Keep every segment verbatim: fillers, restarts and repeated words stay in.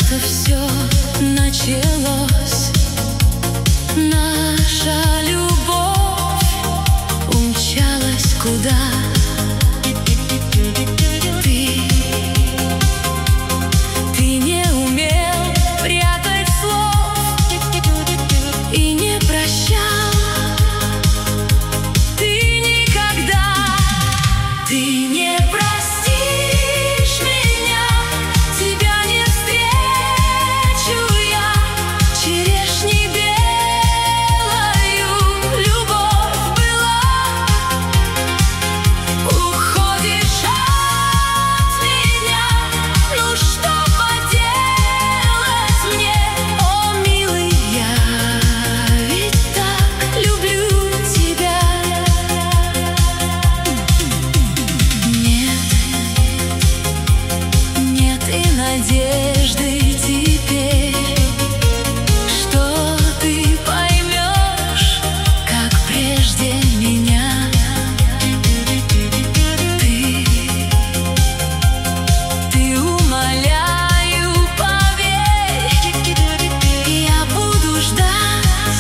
как-то все началось. Наша любовь умчалась куда? Ты, ты не умел прятать слов и не прощал. Ты никогда, ты не простишь меня, тебя не встречу я. Черешней белою любовь была. Уходишь от меня, ну что поделать мне? О, милый, я ведь так люблю тебя. Нет, нет и надежды теперь, что ты поймешь, как прежде меня. Ты, ты умоляю, поверь, я буду ждать,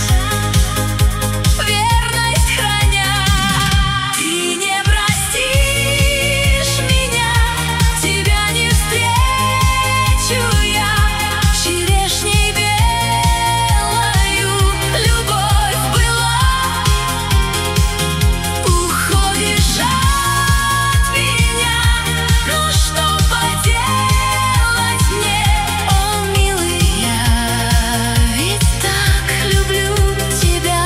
верность храня. Ты не простишь меня, тебя не встречу я. Черешней белою любовь была. Уходишь от меня, ну что поделать мне? О, милый, я ведь так люблю тебя.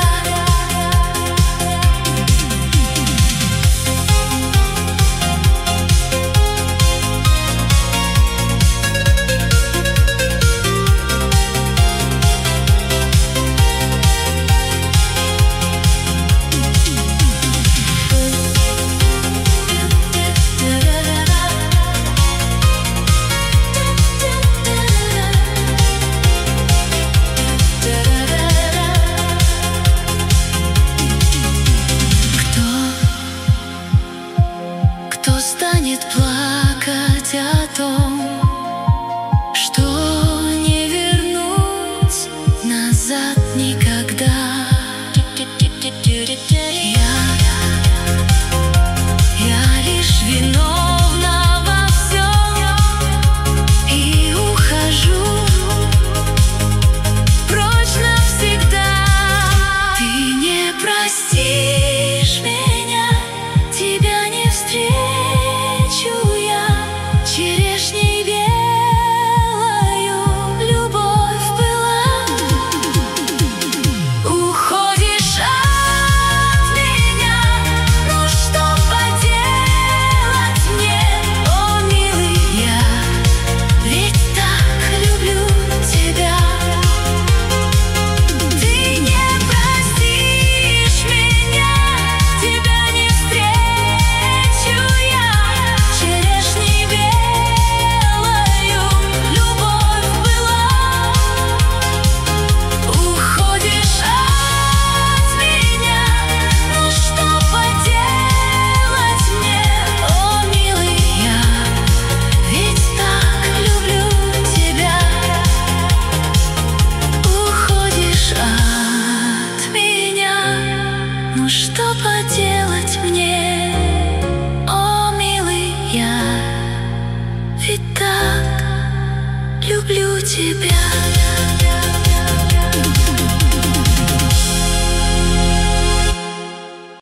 Кто, кто станет плакать о том, что не вернуть назад никогда? Я, я лишь виновна во всем и ухожу прочь навсегда. Ты не простишь меня, тебя не встречу я. Черешней белою любовь была. Уходишь от меня, ну что поделать мне? О, милый, я ведь так люблю тебя. Ты не простишь меня, тебя не встречу я. Черешней белою любовь была. Уходишь от меня, ну что поделать мне? О, милый, я ведь так люблю тебя. Уходишь от меня, ну что поделать мне? О, милый, я ведь так люблю тебя.